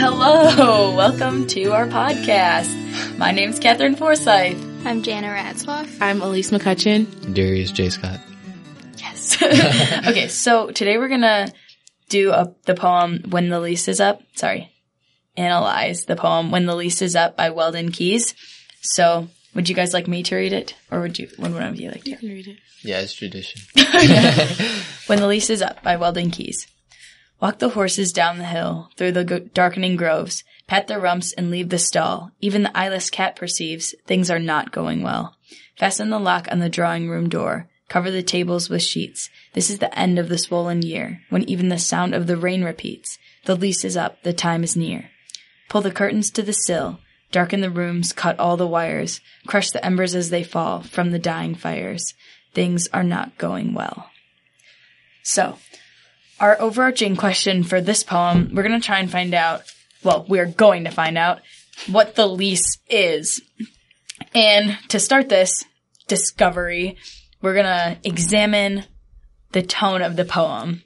Hello, welcome to our podcast. My name's Catherine Forsyth. I'm Jana Ratzloff. I'm Elise McCutcheon. Darius J. Scott. Yes. Okay, so today we're gonna do the poem "When the Lease Is Up." Analyze the poem "When the Lease Is Up" by Weldon Keys. So, would you guys like me to read it, or would one of you like to? You can read it. Yeah, it's tradition. When the Lease Is Up by Weldon Keys. Walk the horses down the hill, through the darkening groves, pat their rumps and leave the stall. Even the eyeless cat perceives things are not going well. Fasten the lock on the drawing room door. Cover the tables with sheets. This is the end of the swollen year, when even the sound of the rain repeats. The lease is up, the time is near. Pull the curtains to the sill. Darken the rooms, cut all the wires. Crush the embers as they fall from the dying fires. Things are not going well. So, our overarching question for this poem, we're going to try and find out, we're going to find out what the lease is. And to start this discovery, we're going to examine the tone of the poem.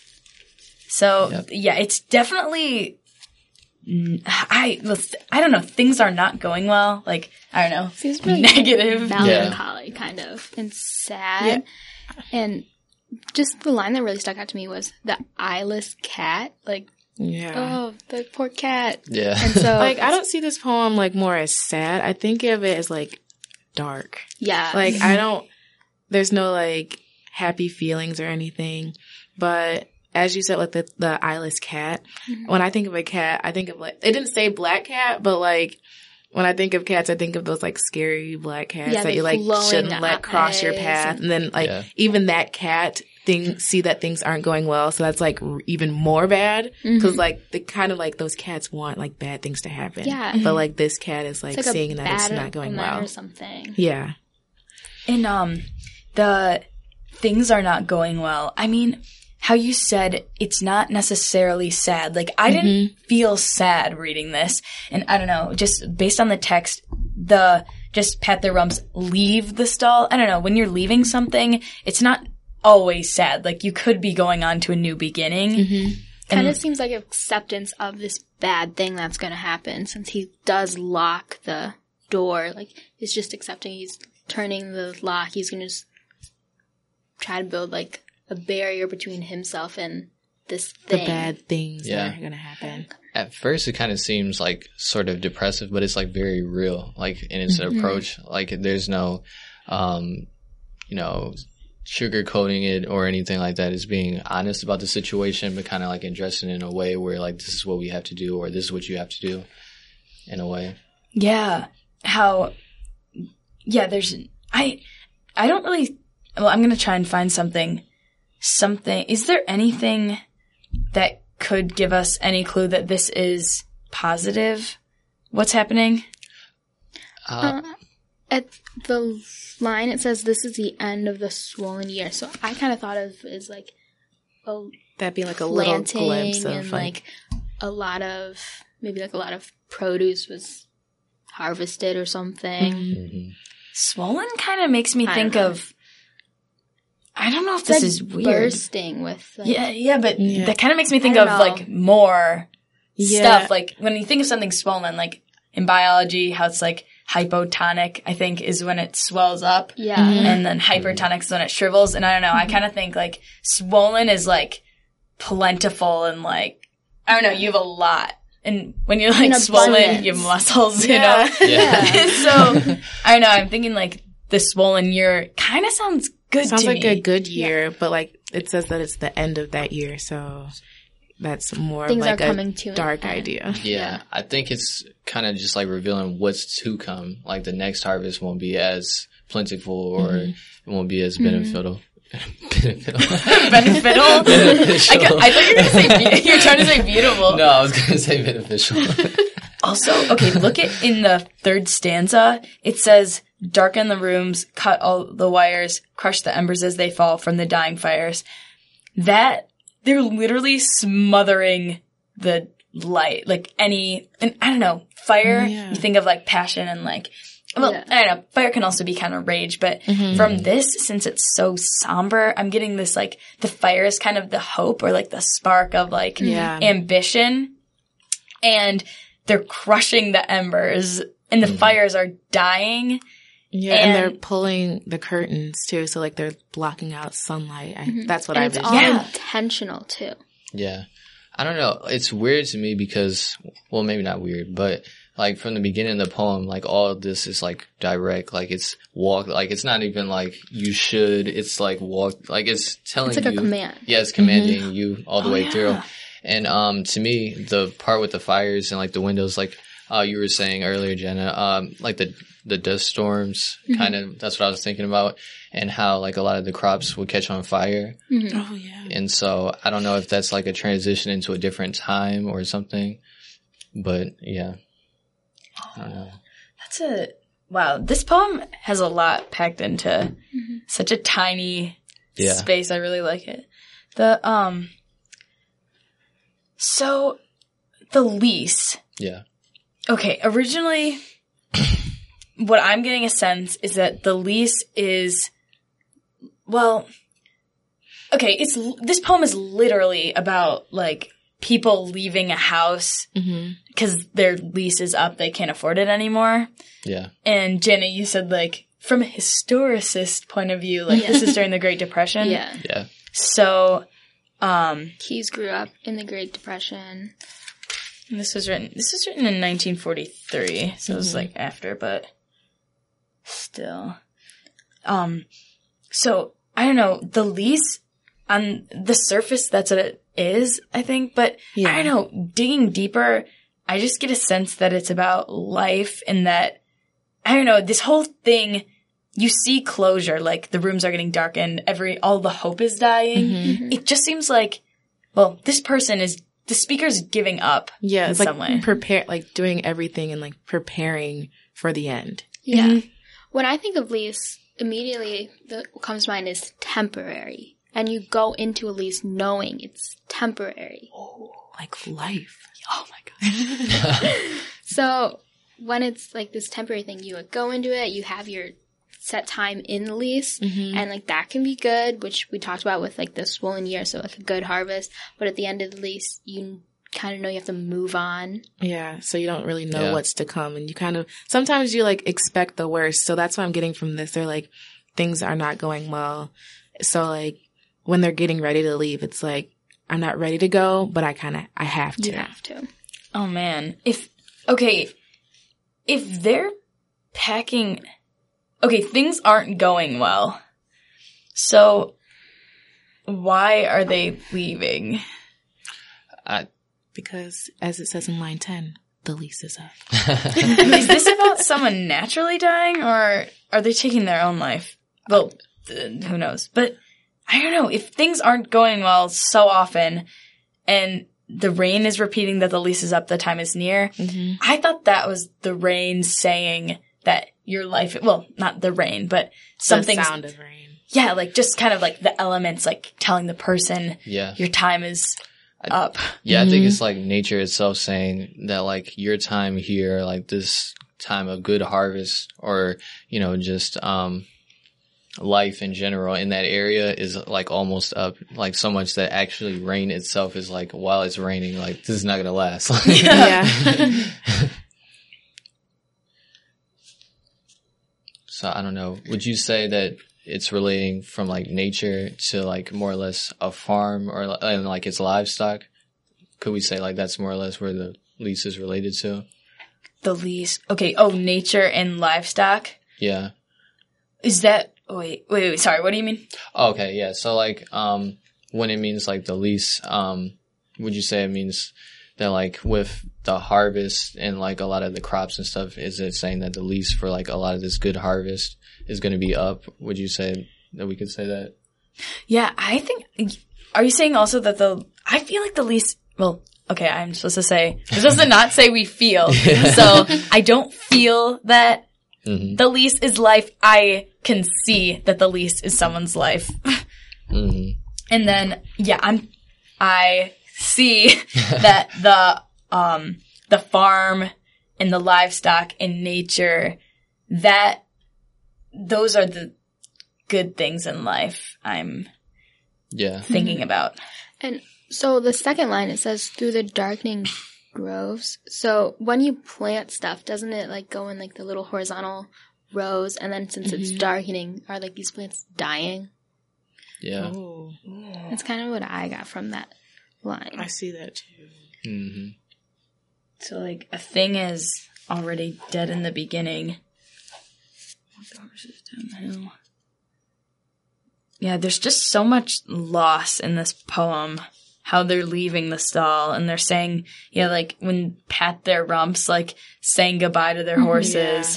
So, Yeah, it's definitely, I don't know, things are not going well. Like, I don't know, seems really negative. Melancholy, kind of, and sad. Yeah. And just the line that really stuck out to me was the eyeless cat. Like, oh, the poor cat. Yeah. And so, I don't see this poem more as sad. I think of it as dark. Yeah. There's no happy feelings or anything. But as you said, the eyeless cat. Mm-hmm. When I think of a cat, I think of it didn't say black cat, but when I think of cats, I think of those scary black cats that you shouldn't let cross your path. And then even that cat see that things aren't going well. So that's even more bad. Cause those cats want bad things to happen. Yeah. But this cat is seeing that it's not going well. Or something. Yeah. And the things are not going well. I mean, how you said it's not necessarily sad. I didn't feel sad reading this. And I don't know, just based on the text, just pat their rumps, leave the stall. I don't know, when you're leaving something, it's not always sad. You could be going on to a new beginning. Mm-hmm. Kind of seems like acceptance of this bad thing that's going to happen, since he does lock the door. He's just accepting, he's turning the lock. He's going to just try to build a barrier between himself and this thing. The bad things that are going to happen. At first, it kind of seems sort of depressive, but it's very real, in its approach. There's no, sugarcoating it or anything like that. It's being honest about the situation, but kind of addressing it in a way where this is what we have to do, or this is what you have to do, in a way. Yeah. I don't really, I'm going to try and find something, is there anything that could give us any clue that this is positive? What's happening? At the line, it says, "This is the end of the swollen year." So I kind of thought of it as that'd be a little glimpse of and a lot of produce was harvested or something. Mm-hmm. Swollen kind of makes me think of, I don't know if this is weird. Bursting with but that kind of makes me think of more stuff. When you think of something swollen, in biology, how it's hypotonic, I think, is when it swells up. Yeah. Mm-hmm. And then hypertonic is when it shrivels. And I don't know, I kind of think swollen is plentiful and I don't know, you have a lot. And when you're swollen, you have muscles, you know? Yeah. So, I don't know, I'm thinking the swollen year kind of sounds good to me. Sounds like a good year, but it says that it's the end of that year, so that's more things of are coming a to dark idea. Yeah, I think it's kind of just revealing what's to come. The next harvest won't be as plentiful, or it won't be as beneficial. Beneficial? I thought you were trying to say beautiful. No, I was going to say beneficial. Also, look in the third stanza. It says, "Darken the rooms, cut all the wires, crush the embers as they fall from the dying fires." They're literally smothering the light. And I don't know, fire, you think of passion and I don't know, fire can also be kind of rage, but from this, since it's so somber, I'm getting this the fire is kind of the hope or the spark of ambition. and they're crushing the embers, and the fires are dying. Yeah, and they're pulling the curtains too, so like they're blocking out sunlight. That's what I It's visualized. all intentional too. Yeah. I don't know. It's weird to me because, well, maybe not weird, but like from the beginning of the poem, like all of this is like direct, like it's walk, like it's not even like you should, it's like walk, like it's telling It's like you. a command. Yeah, it's commanding you all the way through. And to me, the part with the fires and like the windows, like you were saying earlier, Jenna, like the dust storms, kind of, that's what I was thinking about, and how like a lot of the crops would catch on fire. Oh yeah. And so I don't know if that's like a transition into a different time or something, but yeah. I don't know. Wow. This poem has a lot packed into such a tiny space. I really like it. So the lease. Yeah. Okay. Originally, what I'm getting a sense is that the lease is, well, okay, this poem is literally about like people leaving a house because their lease is up, they can't afford it anymore. Yeah. And Jenna, you said like from a historicist point of view, like this is during the Great Depression. Yeah. Yeah. So, Keys grew up in the Great Depression. this was written in 1943, so it was like after, but still. So I don't know, the lease on the surface, that's what it is, I think, but I don't know, digging deeper, I just get a sense that it's about life and that, I don't know, this whole thing, you see closure, like the rooms are getting darkened, all the hope is dying. It just seems like, well, the speaker's giving up Yeah, in it's like some way. like doing everything and like preparing for the end. Yeah. When I think of lease, immediately what comes to mind is temporary. And you go into a lease knowing it's temporary. Oh, like life. Oh my God. So when it's like this temporary thing, you go into it, you have your set time in the lease, and like that can be good, which we talked about with like the swollen year, so like a good harvest. But at the end of the lease, you kind of know you have to move on. Yeah, so you don't really know what's to come, and you kind of sometimes you like expect the worst. So that's what I'm getting from this. They're like things are not going well, so like when they're getting ready to leave, it's like I'm not ready to go, but I have to. You have to. Oh man. If they're packing, things aren't going well. So why are they leaving? Because as it says in line 10, the lease is up. Is this about someone naturally dying or are they taking their own life? Well, who knows? But I don't know. If things aren't going well so often and the rain is repeating that the lease is up, the time is near, I thought that was the rain saying that your life, well, not the rain, but something. The sound of rain. Yeah, like just kind of like the elements, like telling the person your time is up. Yeah, I think it's like nature itself saying that like your time here, like this time of good harvest or, just life in general in that area is like almost up, like so much that actually rain itself is like while it's raining, like this is not going to last. Yeah. So I don't know. Would you say that it's relating from like nature to like more or less a farm or and like it's livestock? Could we say like that's more or less where the lease is related to? The lease. Okay. Oh, nature and livestock. Yeah. Is that, wait. Sorry. What do you mean? Oh, okay. Yeah. So like, when it means like the lease, would you say it means that like with the harvest and like a lot of the crops and stuff, is it saying that the lease for like a lot of this good harvest is going to be up? Would you say that we could say that? Yeah, I think, are you saying also that I feel like the lease, well, okay, I'm supposed to not say we feel. So I don't feel that the lease is life. I can see that the lease is someone's life. And then, I see that the farm and the livestock and nature, that those are the good things in life I'm thinking about. And so the second line, it says, through the darkening groves. So when you plant stuff, doesn't it like go in like the little horizontal rows? And then since it's darkening, are like these plants dying? Yeah. Oh, That's kind of what I got from that line. I see that too. Mm-hmm. So, like, a thing is already dead in the beginning. Walk the horses down the hill. Yeah, there's just so much loss in this poem. How they're leaving the stall and they're saying, yeah, like when pat their rumps, like saying goodbye to their horses.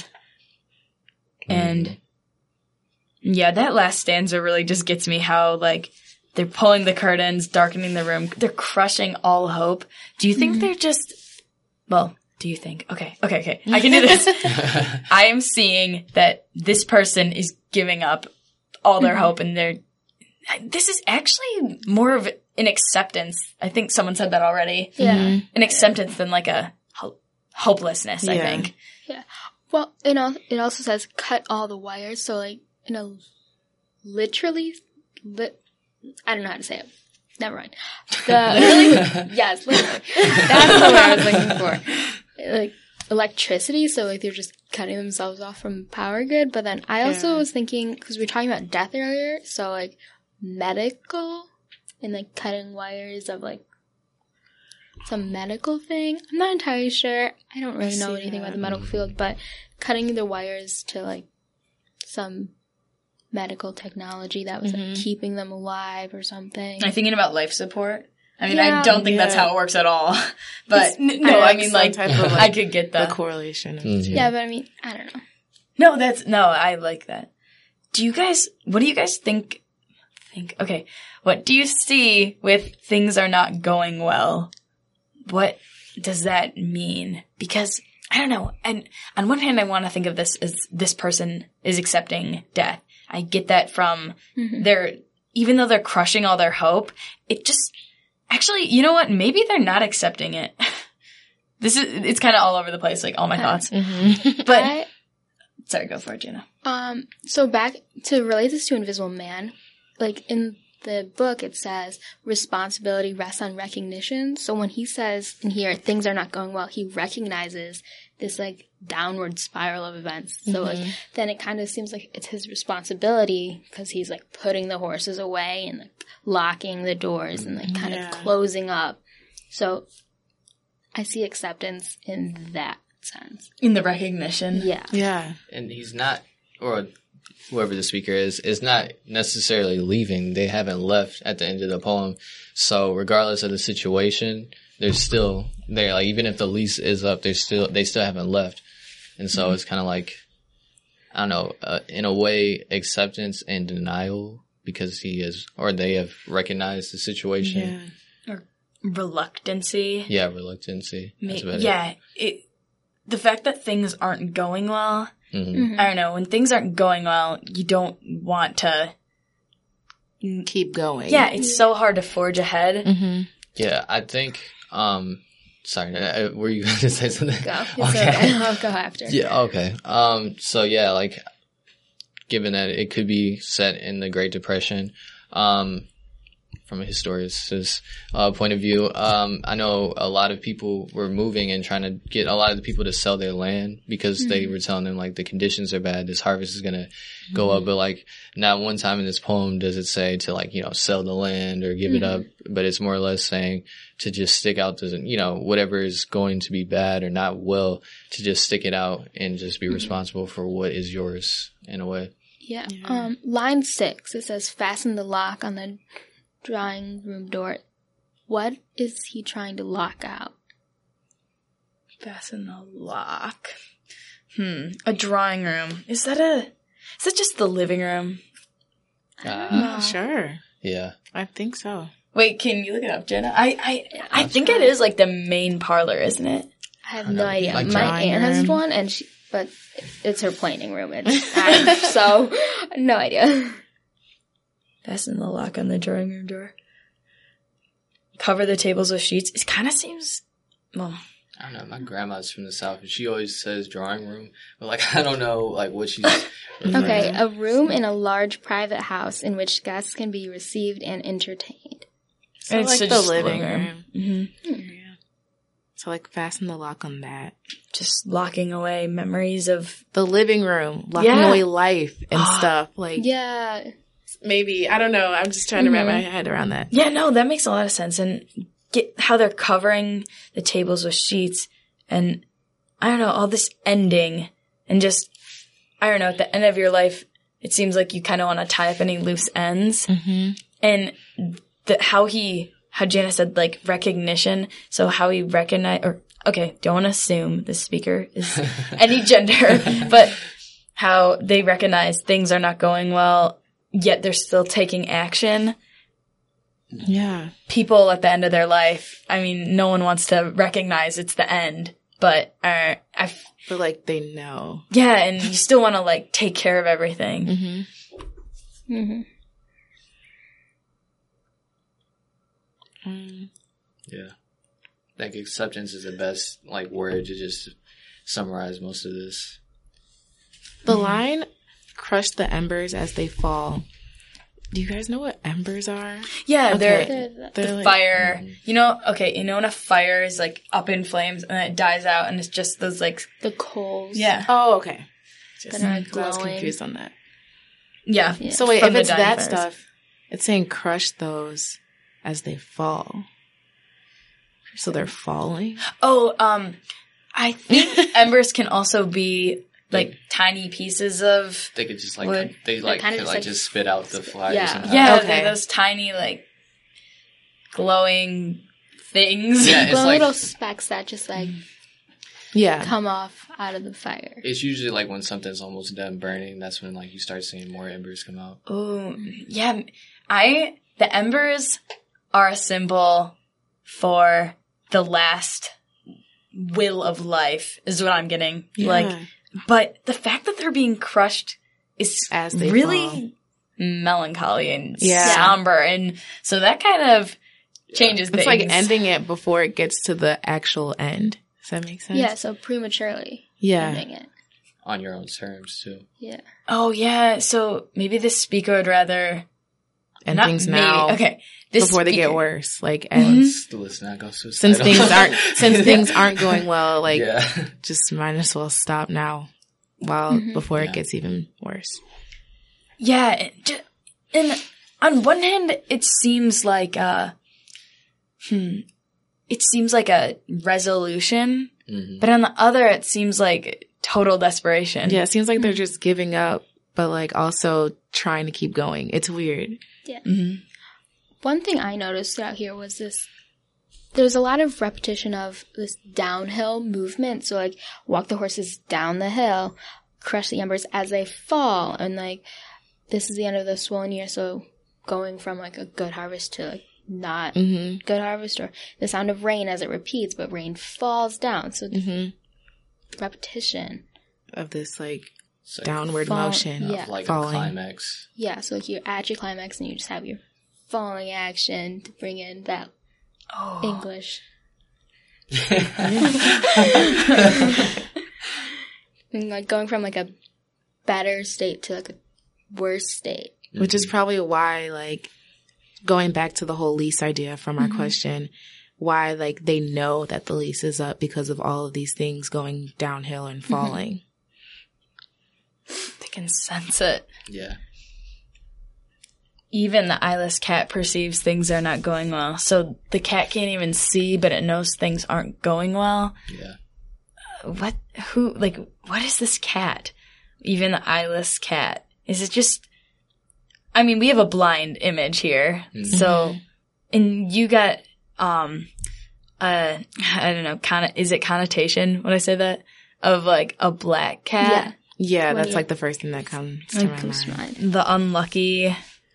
And yeah, that last stanza really just gets me how like they're pulling the curtains, darkening the room. They're crushing all hope. Do you think they're just, well, do you think? Okay. I can do this. I am seeing that this person is giving up all their hope and this is actually more of an acceptance. I think someone said that already. Yeah. An acceptance than like a hopelessness, I think. Yeah. Well, it also says cut all the wires. So like, literally, I don't know how to say it. Never mind. Yes, literally. That's the word I was looking for. Like electricity. So like they're just cutting themselves off from power grid. But then I also was thinking, because we were talking about death earlier, so like medical and like cutting wires of like some medical thing. I'm not entirely sure. I don't really know anything about the medical field, but cutting the wires to like some medical technology that was like keeping them alive or something. I'm thinking about life support. I mean, I don't think that's how it works at all. But I mean, like, type of, like, I could get that. The correlation. Yeah, but I mean, I don't know. No, I like that. What do you guys think? Okay, what do you see with things are not going well? What does that mean? Because, I don't know. And on one hand, I want to think of this as this person is accepting death. I get that from even though they're crushing all their hope, it just, actually, you know what? Maybe they're not accepting it. It's kind of all over the place, like all my thoughts. But, sorry, go for it, Jana. So back to relate this to Invisible Man, like in the book it says responsibility rests on recognition. So when he says in here things are not going well, he recognizes this like downward spiral of events. So like then it kind of seems like it's his responsibility because he's like putting the horses away and like locking the doors and like kind of closing up. So I see acceptance in that sense. In the recognition. Yeah. And he's not, or whoever the speaker is not necessarily leaving. They haven't left at the end of the poem. So regardless of the situation, they're still there. Like even if the lease is up, they still haven't left. And so it's kind of like, I don't know, in a way, acceptance and denial because they have recognized the situation. Yeah. Or reluctancy. Yeah, reluctancy. That's better. Yeah. The fact that things aren't going well, I don't know, when things aren't going well, you don't want to keep going. Yeah, it's so hard to forge ahead. Yeah, I think, sorry, were you going to say something? Go. Okay. I'll go after. Yeah, okay. So yeah, like, given that it could be set in the Great Depression, from a historian's point of view, I know a lot of people were moving and trying to get a lot of the people to sell their land because they were telling them like the conditions are bad, this harvest is gonna go up, but like not one time in this poem does it say to like, sell the land or give it up, but it's more or less saying to just stick out to, whatever is going to be bad or not well, to just stick it out and just be responsible for what is yours in a way. Yeah. Line 6, it says fasten the lock on the drawing room door. What is he trying to lock out? Fasten the lock. A drawing room. Is that just the living room? Sure. Yeah. I think so. Wait, can you look it up, Jenna? I think it is like the main parlor, isn't it? I have no idea. Like My aunt has one, but it's her planning room. So no idea. Fasten the lock on the drawing room door. Cover the tables with sheets. It kind of seems, well, I don't know. My grandma's from the South, and she always says drawing room, but like I don't know like what she's. Okay, a room in a large private house in which guests can be received and entertained. So it's like the just living room. Mm-hmm. Yeah. So, like, fasten the lock on that. Just locking away memories of The living room, locking away life and stuff. Like, Yeah. maybe, I don't know. I'm just trying to wrap my head around that. Yeah, no, that makes a lot of sense. And get how they're covering the tables with sheets and I don't know, all this ending and just, I don't know, at the end of your life, it seems like you kind of want to tie up any loose ends. Mm-hmm. And how Jana said, like, recognition. So how he don't want to assume the speaker is any gender, but how they recognize things are not going well, yet they're still taking action. Yeah. People at the end of their life, I mean, no one wants to recognize it's the end, but But, like, they know. yeah, and you still want to, like, take care of everything. Mm-hmm. Mm-hmm. Yeah. Like acceptance is the best like word to just summarize most of this. The line, crush the embers as they fall. Do you guys know what embers are? Yeah, Okay. they're like, fire. You know when a fire is, like, up in flames and then it dies out and it's just those, like, The coals. yeah. Oh, okay. Just, That are 'cause I was glowing. confused on that. Yeah. Yeah. So wait, From if the it's dying that fires. stuff, it's saying crush those as they fall. So they're falling? Oh, I think embers can also be, like, tiny pieces of, They could just like Wood. they like kinda could just, like like, just spit out the fire. yeah. Somehow. yeah, Okay. they're those tiny, like, glowing things. Yeah, it's Glowing like little specks that just, like, Yeah. come off out of the fire. it's usually like when something's almost done burning. That's when like you start seeing more embers come out. Oh, yeah. The embers are a symbol for the last will of life, is what I'm getting. Yeah. Like, but the fact that they're being crushed is As they really fall. melancholy and Yeah. somber, and so that kind of changes It's things. like ending it before it gets to the actual end. Does that make sense? Yeah, so prematurely Yeah. ending it. On your own terms too. Yeah. Oh yeah, so maybe the speaker would rather And not things maybe. now Okay, this before they get speaker- worse. Like, and Let's not go suicidal. since things aren't going well, like, yeah. just might as well stop now before it gets even worse. Yeah, and on one hand, it seems like it seems like a resolution, Mhm. but on the other, it seems like total desperation. Yeah, it seems like they're just giving up, but like also trying to keep going. It's weird. Yeah. Mhm. One thing I noticed out here was this. There's a lot of repetition of this downhill movement. So, like, walk the horses down the hill, crush the embers as they fall. And, like, this is the end of the swollen year. So, going from, like, a good harvest to, like, not Mm-hmm. good harvest, or the sound of rain as it repeats, but rain falls down. So, Mm-hmm. repetition. Of this like It's like downward fall- motion. yeah. of like falling. a climax. Yeah, so like you're at your climax and you just have your falling action to bring in that Oh. English. And like going from like a better state to like a worse state. Which is probably why, like, going back to the whole lease idea from our question, why, like, they know that the lease is up because of all of these things going downhill and falling. They can sense it. Yeah. Even the eyeless cat perceives things are not going well. So the cat can't even see, but it knows things aren't going well. Yeah. What is this cat? Even the eyeless cat. Is it just, I mean, we have a blind image here. So, and you got, I don't know, is it connotation when I say that? Of like a black cat? Yeah, Well, that's yeah. like the first thing that comes to my Comes to mind. mind. The unlucky.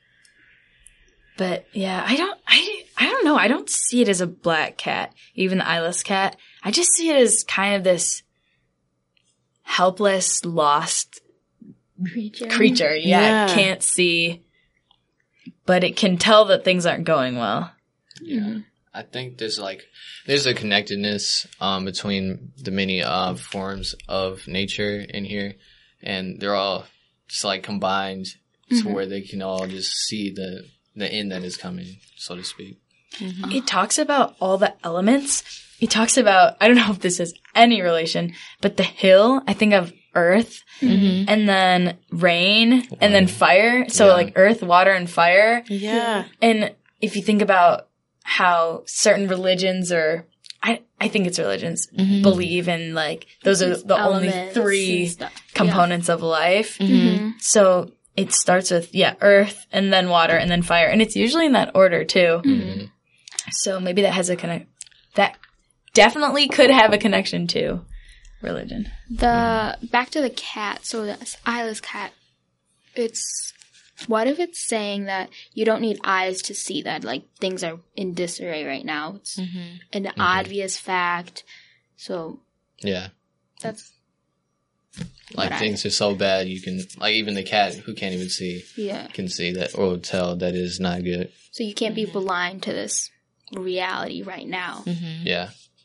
But yeah, I don't know. I don't see it as a black cat, even the eyeless cat. I just see it as kind of this helpless, lost creature. Yeah, Yeah. can't see, but it can tell that things aren't going well. Yeah. I think there's a connectedness between the many forms of nature in here, and they're all just like combined to where they can all just see the end that is coming, so to speak. It talks about all the elements. It talks about, I don't know if this has any relation, but the hill, I think of earth, and then rain, and then fire. So like earth, water, and fire. Yeah. And if you think about how certain religions or I think it's religions believe in like those are the only Elements three and stuff. components of life. So it starts with earth and then water and then fire, and it's usually in that order too. So maybe that has that definitely could have a connection to religion. Back to the cat. So the eyeless cat. What if it's saying that you don't need eyes to see that, like, things are in disarray right now? It's an obvious fact. So, Yeah. that's... Like, things are so bad, you can, like, even the cat who can't even see can see that or tell that is not good. So you can't be blind to this reality right now. Yeah.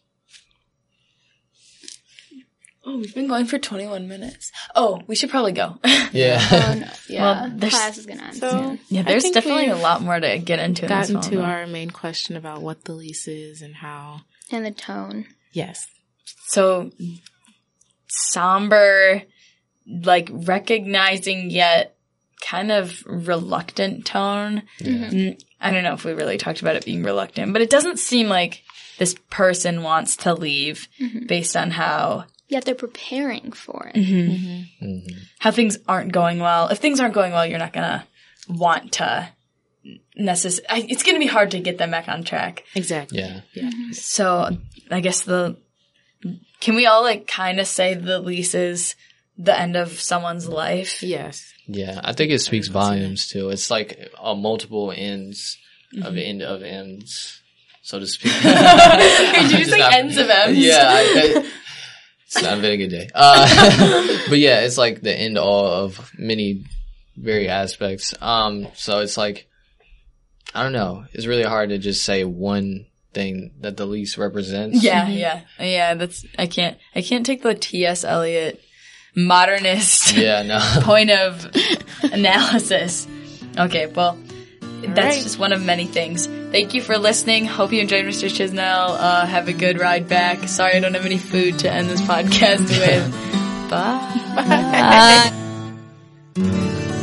Oh, we've been going for 21 minutes. Oh, we should probably go. Yeah. Oh, no. Yeah. Well, there's- Class is going to end So, soon. Yeah, there's think definitely a we've lot more to get into. gotten in this to one, our main question about what the lease is and how. And the tone. Yes. So somber, like recognizing yet kind of reluctant tone. I don't know if we really talked about it being reluctant, but it doesn't seem like this person wants to leave based on how Yet they're preparing for it. how things aren't going well. If things aren't going well, you're not gonna want to necessarily. It's gonna be hard to get them back on track. Exactly. Yeah. So I guess can we all like kind of say the lease is the end of someone's life? Yes. Yeah. I think it speaks volumes too. It's like multiple ends of end of ends, so to speak. Did you just like ends of M's? Yeah. It's not been a good day. But yeah, it's like the end all of many very aspects. So it's like, I don't know. It's really hard to just say one thing that the lease represents. Yeah. I can't take the T.S. Eliot modernist Yeah, no. point of analysis. Okay, well, that's right. just one of many things. Thank you for listening. Hope you enjoyed Mr. Chisnell. Have a good ride back. Sorry I don't have any food to end this podcast with. Bye. Bye.